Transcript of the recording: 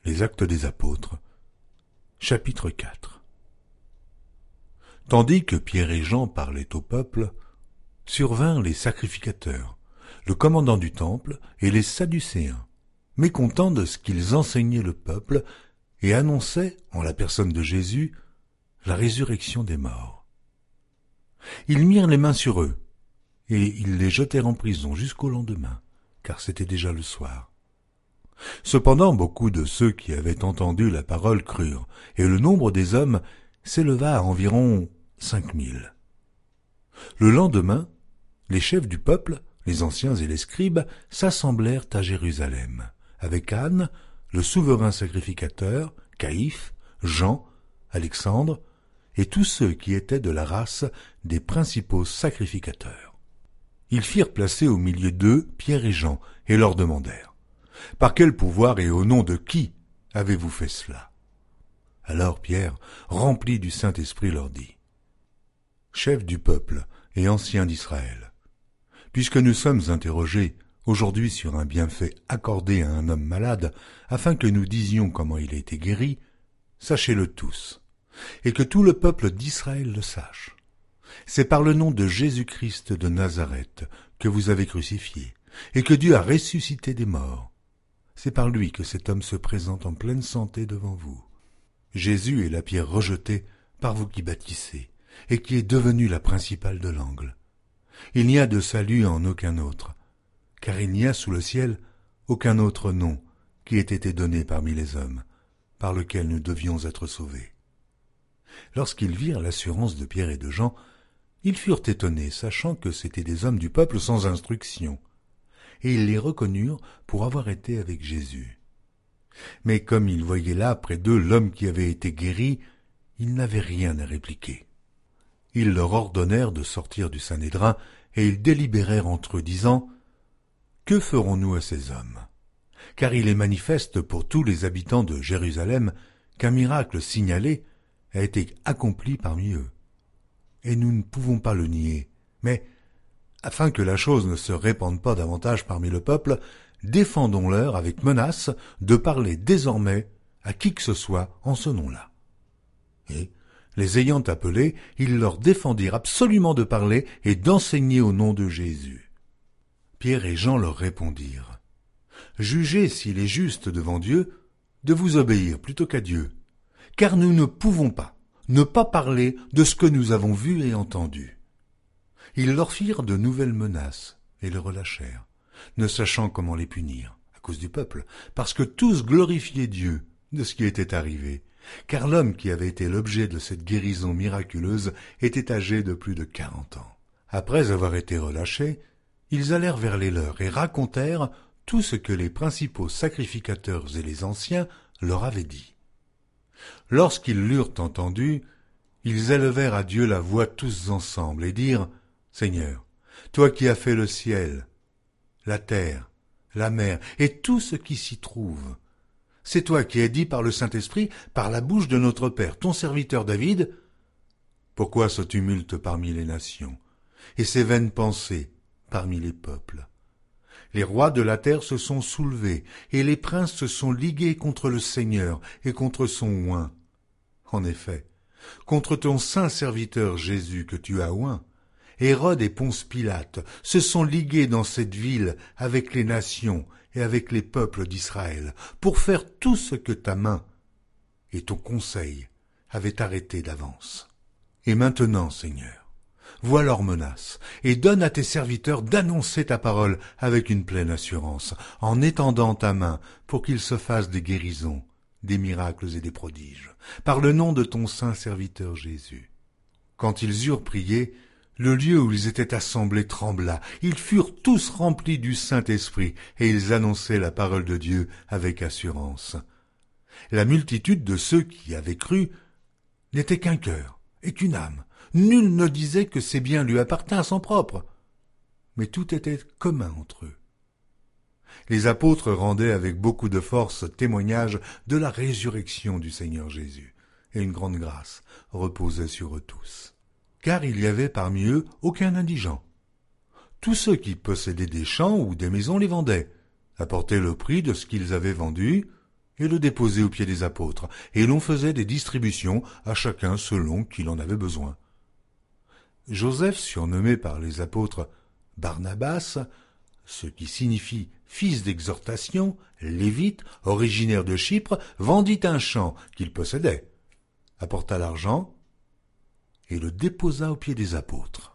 Les Actes des Apôtres, chapitre 4. Tandis que Pierre et Jean parlaient au peuple, survinrent les sacrificateurs, le commandant du temple et les Sadducéens, mécontents de ce qu'ils enseignaient le peuple et annonçaient, en la personne de Jésus, la résurrection des morts. Ils mirent les mains sur eux, et ils les jetèrent en prison jusqu'au lendemain, car c'était déjà le soir. Cependant, beaucoup de ceux qui avaient entendu la parole crurent, et le nombre des hommes s'éleva à environ 5000. Le lendemain, les chefs du peuple, les anciens et les scribes, s'assemblèrent à Jérusalem, avec Anne, le souverain sacrificateur, Caïphe, Jean, Alexandre, et tous ceux qui étaient de la race des principaux sacrificateurs. Ils firent placer au milieu d'eux Pierre et Jean, et leur demandèrent: « Par quel pouvoir et au nom de qui avez-vous fait cela ?» Alors Pierre, rempli du Saint-Esprit, leur dit: « Chefs du peuple et anciens d'Israël, puisque nous sommes interrogés aujourd'hui sur un bienfait accordé à un homme malade, afin que nous disions comment il a été guéri, sachez-le tous, et que tout le peuple d'Israël le sache. C'est par le nom de Jésus-Christ de Nazareth que vous avez crucifié, et que Dieu a ressuscité des morts. C'est par lui que cet homme se présente en pleine santé devant vous. Jésus est la pierre rejetée par vous qui bâtissez, et qui est devenue la principale de l'angle. Il n'y a de salut en aucun autre, car il n'y a sous le ciel aucun autre nom qui ait été donné parmi les hommes, par lequel nous devions être sauvés. » Lorsqu'ils virent l'assurance de Pierre et de Jean, ils furent étonnés, sachant que c'étaient des hommes du peuple sans instruction, et ils les reconnurent pour avoir été avec Jésus. Mais comme ils voyaient là près d'eux l'homme qui avait été guéri, ils n'avaient rien à répliquer. Ils leur ordonnèrent de sortir du Sanhédrin, et ils délibérèrent entre eux, disant: « Que ferons-nous à ces hommes ? Car il est manifeste pour tous les habitants de Jérusalem qu'un miracle signalé a été accompli parmi eux. Et nous ne pouvons pas le nier, mais afin que la chose ne se répande pas davantage parmi le peuple, défendons-leur avec menace de parler désormais à qui que ce soit en ce nom-là. » Et, les ayant appelés, ils leur défendirent absolument de parler et d'enseigner au nom de Jésus. Pierre et Jean leur répondirent: « Jugez s'il est juste devant Dieu de vous obéir plutôt qu'à Dieu, car nous ne pouvons pas ne pas parler de ce que nous avons vu et entendu. » Ils leur firent de nouvelles menaces et le relâchèrent, ne sachant comment les punir, à cause du peuple, parce que tous glorifiaient Dieu de ce qui était arrivé, car l'homme qui avait été l'objet de cette guérison miraculeuse était âgé de plus de 40 ans. Après avoir été relâchés, ils allèrent vers les leurs et racontèrent tout ce que les principaux sacrificateurs et les anciens leur avaient dit. Lorsqu'ils l'eurent entendu, ils élevèrent à Dieu la voix tous ensemble et dirent: « Seigneur, toi qui as fait le ciel, la terre, la mer et tout ce qui s'y trouve, c'est toi qui as dit par le Saint-Esprit, par la bouche de notre Père, ton serviteur David: pourquoi ce tumulte parmi les nations, et ces vaines pensées parmi les peuples? Les rois de la terre se sont soulevés, et les princes se sont ligués contre le Seigneur et contre son oint. En effet, contre ton saint serviteur Jésus que tu as oint, Hérode et Ponce Pilate se sont ligués dans cette ville avec les nations et avec les peuples d'Israël pour faire tout ce que ta main et ton conseil avaient arrêté d'avance. Et maintenant, Seigneur, vois leurs menaces et donne à tes serviteurs d'annoncer ta parole avec une pleine assurance, en étendant ta main pour qu'ils se fassent des guérisons, des miracles et des prodiges, par le nom de ton saint serviteur Jésus. » Quand ils eurent prié, le lieu où ils étaient assemblés trembla. Ils furent tous remplis du Saint-Esprit, et ils annonçaient la parole de Dieu avec assurance. La multitude de ceux qui avaient cru n'était qu'un cœur et qu'une âme. Nul ne disait que ses biens lui appartinssent en propre, mais tout était commun entre eux. Les apôtres rendaient avec beaucoup de force témoignage de la résurrection du Seigneur Jésus, et une grande grâce reposait sur eux tous. Car il y avait parmi eux aucun indigent. Tous ceux qui possédaient des champs ou des maisons les vendaient, apportaient le prix de ce qu'ils avaient vendu, et le déposait aux pieds des apôtres, et l'on faisait des distributions à chacun selon qu'il en avait besoin. Joseph, surnommé par les apôtres Barnabas, ce qui signifie fils d'exhortation, lévite, originaire de Chypre, vendit un champ qu'il possédait, apporta l'argent et le déposa aux pieds des apôtres.